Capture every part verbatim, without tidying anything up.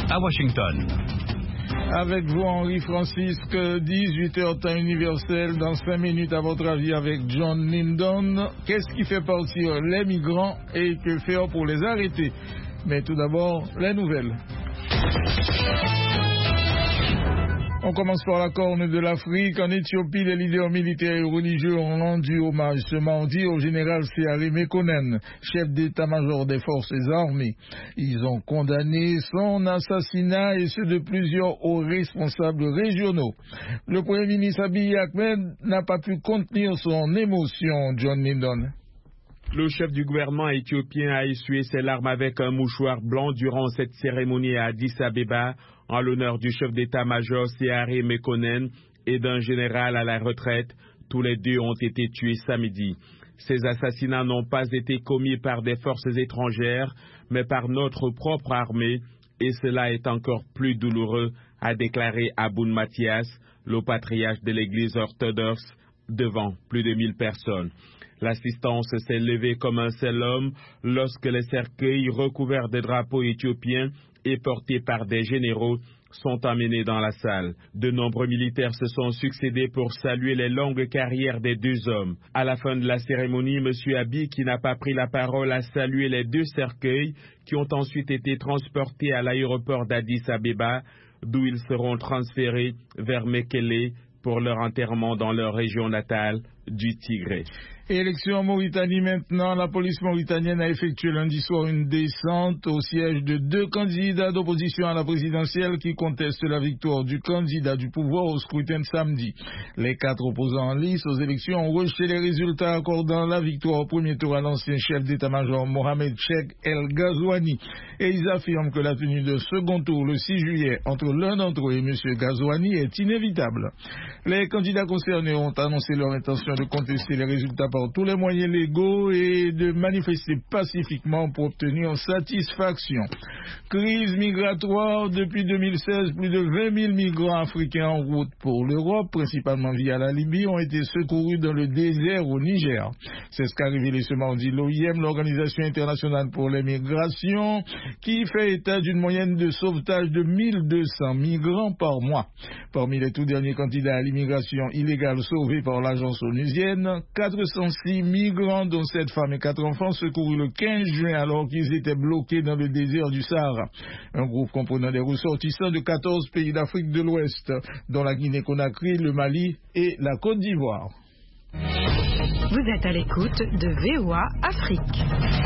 à Washington. Avec vous, Henri Francisque, dix-huit heures temps universel, dans cinq minutes à votre avis avec John Lyndon. Qu'est-ce qui fait partir les migrants et que faire pour les arrêter? Mais tout d'abord, les nouvelles. On commence par la Corne de l'Afrique. En Éthiopie, les leaders militaires et religieux ont rendu hommage ce mardi au général Seare Mekonnen, chef d'état-major des forces armées. Ils ont condamné son assassinat et ceux de plusieurs hauts responsables régionaux. Le Premier ministre Abiy Ahmed n'a pas pu contenir son émotion, John Lyndon. Le chef du gouvernement éthiopien a essuyé ses larmes avec un mouchoir blanc durant cette cérémonie à Addis Abeba en l'honneur du chef d'état-major Seare Mekonnen et d'un général à la retraite. Tous les deux ont été tués samedi. Ces assassinats n'ont pas été commis par des forces étrangères, mais par notre propre armée, et cela est encore plus douloureux, a déclaré Aboun Mathias, le patriarche de l'église orthodoxe, devant plus de mille personnes. L'assistance s'est levée comme un seul homme lorsque les cercueils recouverts de drapeaux éthiopiens et portés par des généraux sont emmenés dans la salle. De nombreux militaires se sont succédés pour saluer les longues carrières des deux hommes. À la fin de la cérémonie, M. Abiy, qui n'a pas pris la parole, a salué les deux cercueils qui ont ensuite été transportés à l'aéroport d'Addis Abeba, d'où ils seront transférés vers Mekele pour leur enterrement dans leur région natale du Tigré. Élection en Mauritanie maintenant. La police mauritanienne a effectué lundi soir une descente au siège de deux candidats d'opposition à la présidentielle qui contestent la victoire du candidat du pouvoir au scrutin de samedi. Les quatre opposants en lice aux élections ont rejeté les résultats accordant la victoire au premier tour à l'ancien chef d'état-major Mohamed Cheikh El Ghazouani. Et ils affirment que la tenue de second tour le six juillet entre l'un d'entre eux et M. Ghazouani est inévitable. Les candidats concernés ont annoncé leur intention de contester les résultats par tous les moyens légaux et de manifester pacifiquement pour obtenir satisfaction. Crise migratoire. Depuis deux mille seize, plus de vingt mille migrants africains en route pour l'Europe, principalement via la Libye, ont été secourus dans le désert au Niger. C'est ce qu'a révélé ce mardi l'O I M, l'Organisation internationale pour les migrations, qui fait état d'une moyenne de sauvetage de mille deux cents migrants par mois. Parmi les tout derniers candidats à l'immigration illégale sauvés par l'agence onusienne, quatre cent six migrants, dont sept femmes et quatre enfants, secourus le quinze juin alors qu'ils étaient bloqués dans le désert du Sahara. Un groupe comprenant des ressortissants de quatorze pays d'Afrique de l'Ouest, dont la Guinée-Conakry, le Mali et la Côte d'Ivoire. Vous êtes à l'écoute de V O A Afrique.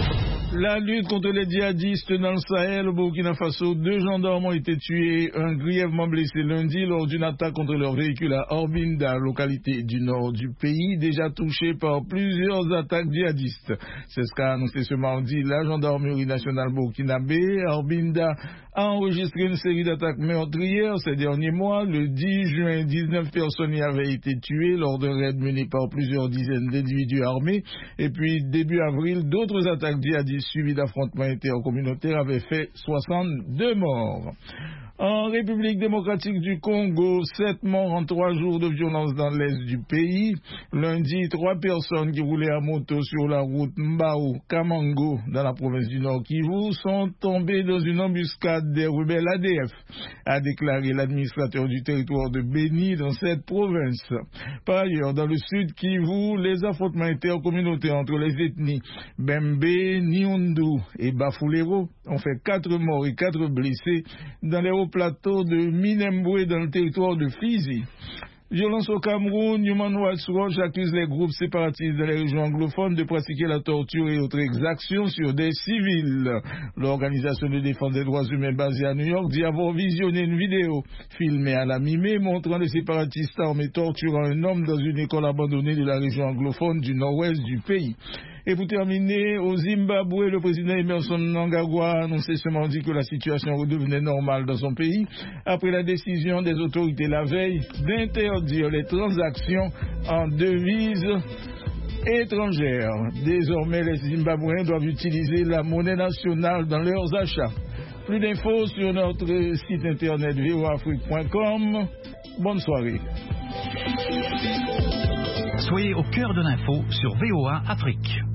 La lutte contre les djihadistes dans le Sahel, au Burkina Faso, deux gendarmes ont été tués, un grièvement blessé lundi lors d'une attaque contre leur véhicule à Orbinda, localité du nord du pays, déjà touchée par plusieurs attaques djihadistes. C'est ce qu'a annoncé ce mardi la gendarmerie nationale burkinabé. Orbinda a enregistré une série d'attaques meurtrières ces derniers mois. Le dix juin, dix-neuf personnes y avaient été tuées lors d'un raid mené par plusieurs dizaines d'individus armés. Et puis, début avril, d'autres attaques djihadistes suivi d'affrontements intercommunautaires avait fait soixante-deux morts. En République démocratique du Congo, sept morts en trois jours de violence dans l'est du pays. Lundi, trois personnes qui roulaient à moto sur la route Mbao-Kamango dans la province du Nord Kivu sont tombées dans une embuscade des rebelles A D F, a déclaré l'administrateur du territoire de Beni dans cette province. Par ailleurs, dans le sud Kivu, les affrontements intercommunautaires entre les ethnies Bembe, Niundu et Bafulero ont fait quatre morts et quatre blessés dans les hauts plateaux de Minembwe dans le territoire de Fizi. Violence au Cameroun, Human Rights Watch accuse les groupes séparatistes de la région anglophone de pratiquer la torture et autres exactions sur des civils. L'organisation de défense des droits humains basée à New York dit avoir visionné une vidéo filmée à la mi-mai montrant les séparatistes armés torturant un homme dans une école abandonnée de la région anglophone du nord-ouest du pays. Et pour terminer, au Zimbabwe, le président Emmerson Mnangagwa a annoncé ce mardi que la situation redevenait normale dans son pays après la décision des autorités la veille d'interdire les transactions en devises étrangères. Désormais, les Zimbabwéens doivent utiliser la monnaie nationale dans leurs achats. Plus d'infos sur notre site internet v o a afrique point com. Bonne soirée. Soyez au cœur de l'info sur V O A Afrique.